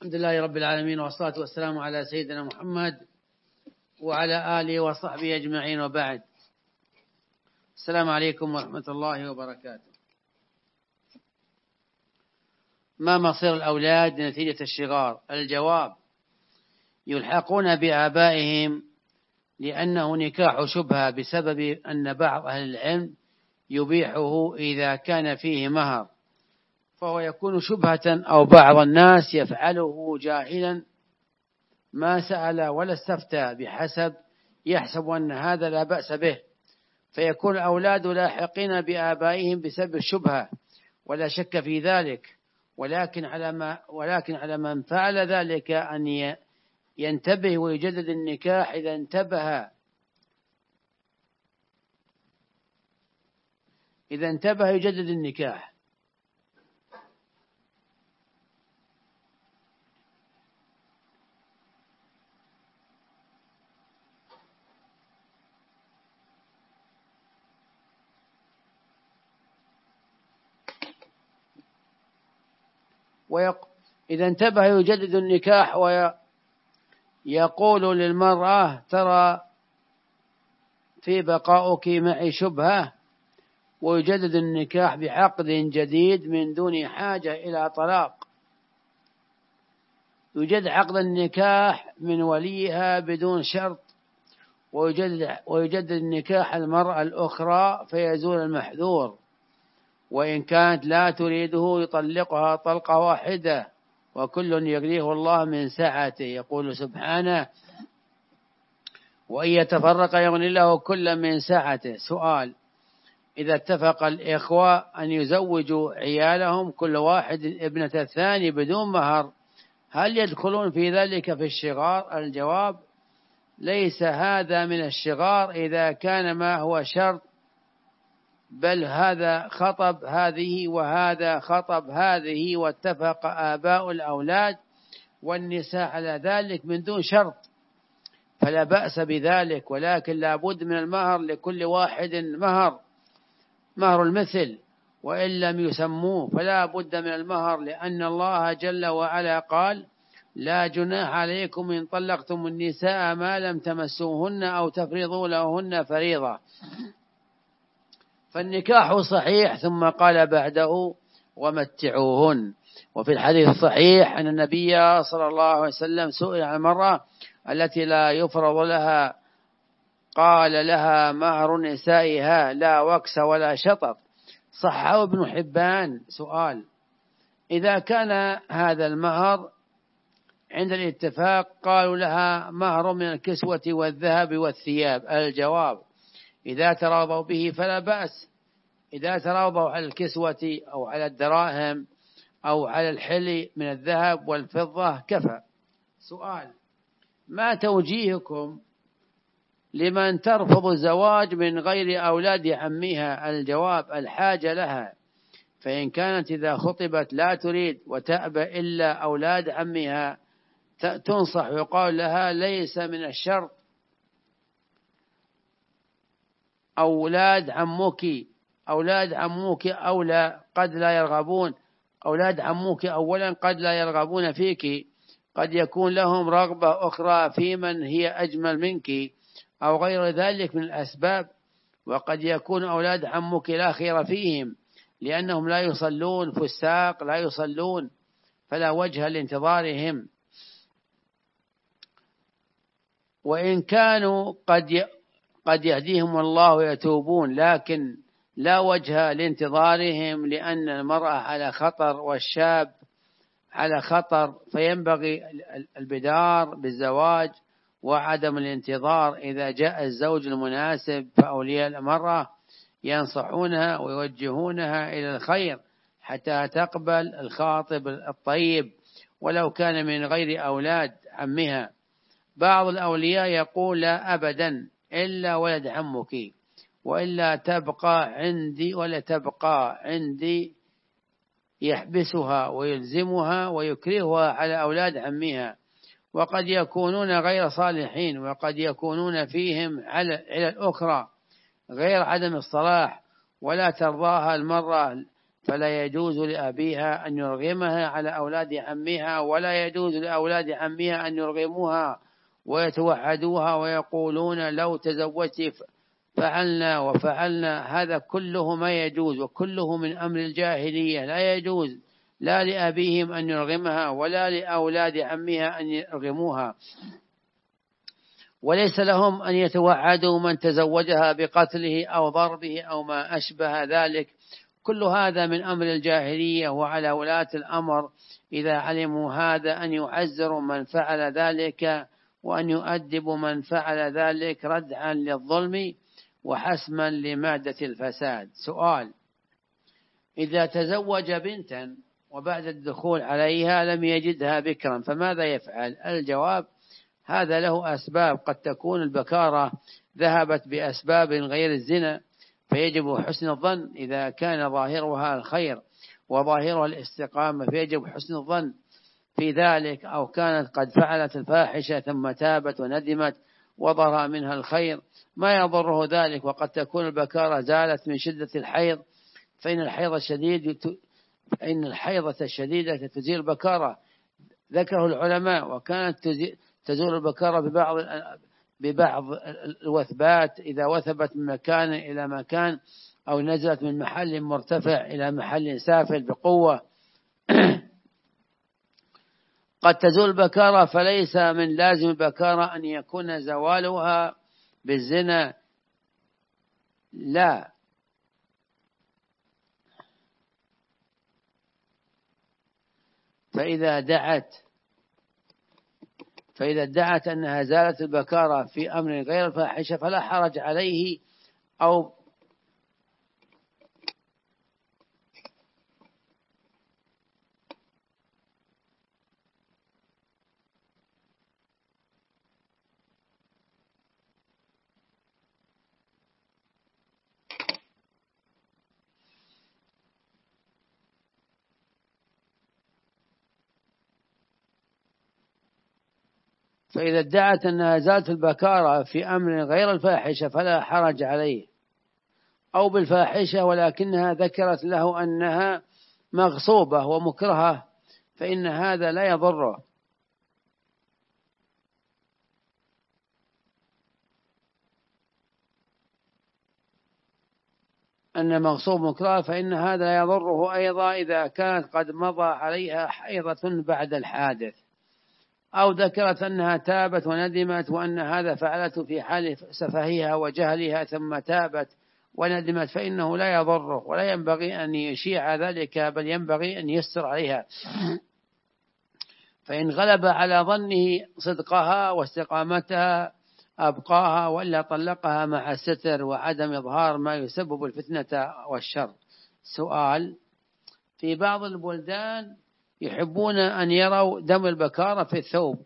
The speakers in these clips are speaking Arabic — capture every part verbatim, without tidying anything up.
الحمد لله رب العالمين، والصلاة والسلام على سيدنا محمد وعلى آله وصحبه أجمعين، وبعد. السلام عليكم ورحمة الله وبركاته. ما مصير الأولاد نتيجة الشغار؟ الجواب: يلحقون بآبائهم لأنه نكاح شبهة، بسبب أن بعض أهل العلم يبيحه إذا كان فيه مهر، فهو يكون شبهة، أو بعض الناس يفعله جاهلا ما سأل ولا استفتى بحسب يحسب أن هذا لا بأس به، فيكون الأولاد لاحقين بآبائهم بسبب الشبهة، ولا شك في ذلك. ولكن على ما ولكن على من فعل ذلك أن ينتبه ويجدد النكاح إذا انتبه إذا انتبه يجدد النكاح. ويق... إذا انتبه يجدد النكاح، ويقول للمرأة: ترى في بقاؤك معي شبهة، ويجدد النكاح بعقد جديد من دون حاجة إلى طلاق. يجدد عقد النكاح من وليها بدون شرط، ويجدد, ويجدد النكاح المرأة الأخرى فيزول المحذور، وإن كانت لا تريده يطلقها طلقة واحدة، وكل يغنيه الله من سعته. يقول سبحانه: وإن يتفرق يغني الله كل من سعته. سؤال: إذا اتفق الإخوة أن يزوجوا عيالهم كل واحد ابنة الثاني بدون مهر، هل يدخلون في ذلك في الشغار؟ الجواب: ليس هذا من الشغار إذا كان ما هو شرط، بل هذا خطب هذه وهذا خطب هذه، واتفق آباء الأولاد والنساء على ذلك من دون شرط، فلا بأس بذلك. ولكن لا بد من المهر لكل واحد مهر مهر المثل، وإن لم يسموه فلا بد من المهر، لأن الله جل وعلا قال: لا جناح عليكم إن طلقتم النساء ما لم تمسوهن أو تفرضوا لهن فريضة. فالنكاح صحيح، ثم قال بعده: ومتعوهن. وفي الحديث الصحيح أن النبي صلى الله عليه وسلم سئل عن المرأة التي لا يفرض لها، قال: لها مهر نسائها لا وكس ولا شطط. صححه ابن حبان. سؤال: إذا كان هذا المهر عند الاتفاق قالوا لها مهر من الكسوة والذهب والثياب، الجواب: إذا تراضوا به فلا بأس. إذا تراضوا على الكسوة أو على الدراهم أو على الحلي من الذهب والفضة كفى. سؤال: ما توجيهكم لمن ترفض الزواج من غير أولاد عمها؟ الجواب: الحاجة لها، فإن كانت إذا خطبت لا تريد وتأبى إلا أولاد عمها تنصح ويقال لها: ليس من الشرط أولاد عمك أولاد عمك أولى قد لا يرغبون أولاد عمك أولا قد لا يرغبون فيك، قد يكون لهم رغبة أخرى في من هي أجمل منك أو غير ذلك من الأسباب، وقد يكون أولاد عمك لا خير فيهم لأنهم لا يصلون، فساق لا يصلون، فلا وجه لانتظارهم. وإن كانوا قد قد يهديهم الله ويتوبون، لكن لا وجه لانتظارهم، لأن المرأة على خطر والشاب على خطر، فينبغي البدار بالزواج وعدم الانتظار. إذا جاء الزوج المناسب فأولياء المرأة ينصحونها ويوجهونها إلى الخير حتى تقبل الخاطب الطيب، ولو كان من غير أولاد عمها. بعض الأولياء يقول: لا أبدا إلا ولد عمك، وإلا تبقى عندي ولا تبقى عندي، يحبسها ويلزمها ويكرهها على أولاد عمها، وقد يكونون غير صالحين، وقد يكونون فيهم على الأخرى غير عدم الصلاح، ولا ترضاها المرأة فلا يجوز لأبيها أن يرغمها على أولاد عمها، ولا يجوز لأولاد عمها أن يرغموها ويتوعدوها ويقولون لو تزوجت فعلنا وفعلنا. هذا كله ما يجوز، وكله من أمر الجاهلية. لا يجوز لا لأبيهم أن يرغمها ولا لأولاد عمها أن يرغموها، وليس لهم أن يتوعدوا من تزوجها بقتله أو ضربه أو ما أشبه ذلك. كل هذا من أمر الجاهلية، وعلى ولاة الأمر إذا علموا هذا أن يعزروا من فعل ذلك، وأن يؤدبوا من فعل ذلك ردعا للظلم وحسما لمادة الفساد. سؤال: إذا تزوج بنتا وبعد الدخول عليها لم يجدها بكرا فماذا يفعل؟ الجواب: هذا له أسباب، قد تكون البكارة ذهبت بأسباب غير الزنا، فيجب حسن الظن إذا كان ظاهرها الخير وظاهرها الاستقامة، فيجب حسن الظن في ذلك، أو كانت قد فعلت الفاحشة ثم تابت وندمت وظهر منها الخير ما يضره ذلك. وقد تكون البكارة زالت من شدة الحيض، فإن الحيض الشديد فإن الحيضة الشديدة تزيل البكارة، ذكره العلماء. وكانت تزول البكارة ببعض ببعض الوثبات، إذا وثبت من مكان إلى مكان، أو نزلت من محل مرتفع إلى محل سافل بقوة. قد تزول البكارة، فليس من لازم البكارة أن يكون زوالها بالزنا، لا، فإذا دعت فإذا ادعت أنها زالت البكارة في أمر غير الفاحشة فلا حرج عليه، أو فإذا ادعت أنها زالت البكارة في أمر غير الفاحشة فلا حرج عليه، أو بالفاحشة ولكنها ذكرت له أنها مغصوبة ومكرهة، فإن هذا لا يضره. أن مغصوب مكرهة فإن هذا لا يضره أيضا إذا كانت قد مضى عليها حيضة بعد الحادث، أو ذكرت أنها تابت وندمت وأن هذا فعلته في حال سفهها وجهلها ثم تابت وندمت، فإنه لا يضره ولا ينبغي أن يشيع ذلك، بل ينبغي أن يستر عليها. فإن غلب على ظنه صدقها واستقامتها أبقاها، وإلا طلقها مع الستر وعدم إظهار ما يسبب الفتنة والشر. سؤال: في بعض البلدان يحبون أن يروا دم البكارة في الثوب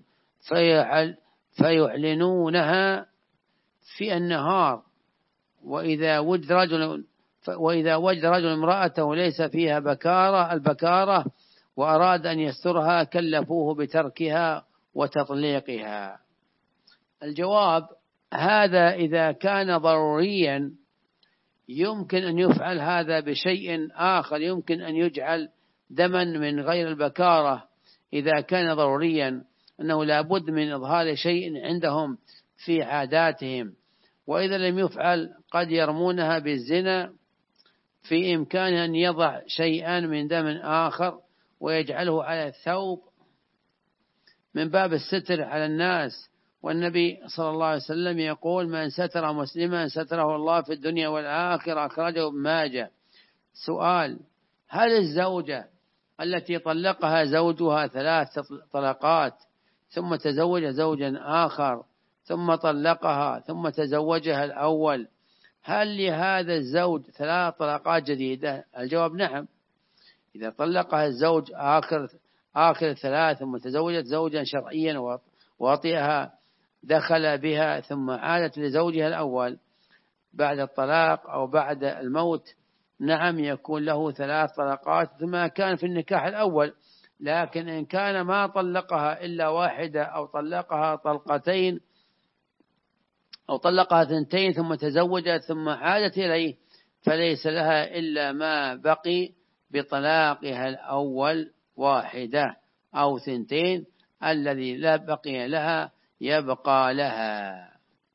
فيعلنونها في النهار، وإذا وجد رجل وإذا وجد رجل امرأته ليس فيها بكارة البكارة وأراد أن يسترها كلفوه بتركها وتطليقها. الجواب: هذا إذا كان ضروريا يمكن أن يفعل هذا بشيء آخر، يمكن أن يجعل دما من غير البكارة إذا كان ضروريا، أنه لابد من إظهار شيء عندهم في عاداتهم. وإذا لم يفعل قد يرمونها بالزنا، في إمكان أن يضع شيئا من دم آخر ويجعله على الثوب من باب الستر على الناس. والنبي صلى الله عليه وسلم يقول: من ستر مسلما ستره الله في الدنيا والآخرة، أخرجه ابن ماجه. سؤال: هل الزوجة التي طلقها زوجها ثلاث طلقات ثم تزوج زوجا آخر ثم طلقها ثم تزوجها الأول، هل لهذا الزوج ثلاث طلقات جديدة؟ الجواب: نعم. إذا طلقها الزوج آخر آخر ثلاث ثم تزوجت زوجا شرعيا ووطئها دخل بها ثم عادت لزوجها الأول بعد الطلاق أو بعد الموت، نعم يكون له ثلاث طلقات ثم كان في النكاح الأول. لكن إن كان ما طلقها إلا واحدة أو طلقها طلقتين أو طلقها ثنتين ثم تزوجت ثم عادت إليه، فليس لها إلا ما بقي بطلاقها الأول واحدة أو ثنتين، الذي لا بقي لها يبقى لها.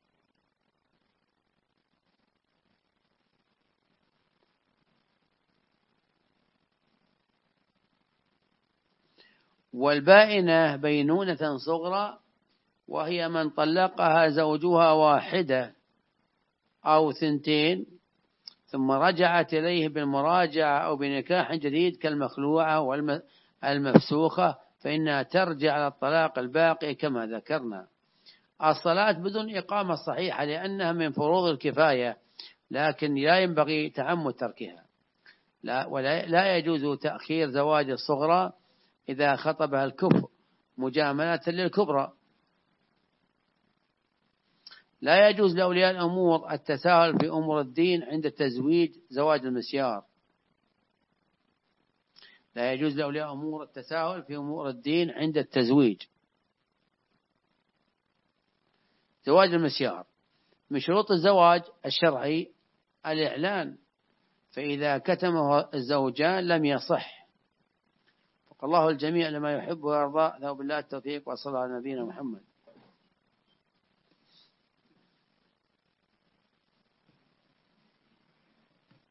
والبائنة بينونة صغرى، وهي من طلقها زوجها واحدة أو ثنتين ثم رجعت إليه بالمراجعة أو بنكاح جديد كالمخلوعة والمفسوخة، فإنها ترجع على الطلاق الباقي كما ذكرنا. الصلاة بدون إقامة صحيحة لأنها من فروض الكفاية، لكن لا ينبغي تعمد تركها. لا, ولا لا يجوز تأخير زواج الصغرى إذا خطبها الكفر مجاملة للكبرى. لا يجوز لأولياء الأمور التساهل في أمور الدين عند تزويج زواج المسيار. لا يجوز لأولياء الأمور التساهل في أمور الدين عند التزويج زواج المسيار. من شروط الزواج الشرعي الإعلان، فإذا كتمه الزوجان لم يصح. فالله الجميع لما يحب ويرضى. له بالله التوفيق، وصلى على نبينا محمد.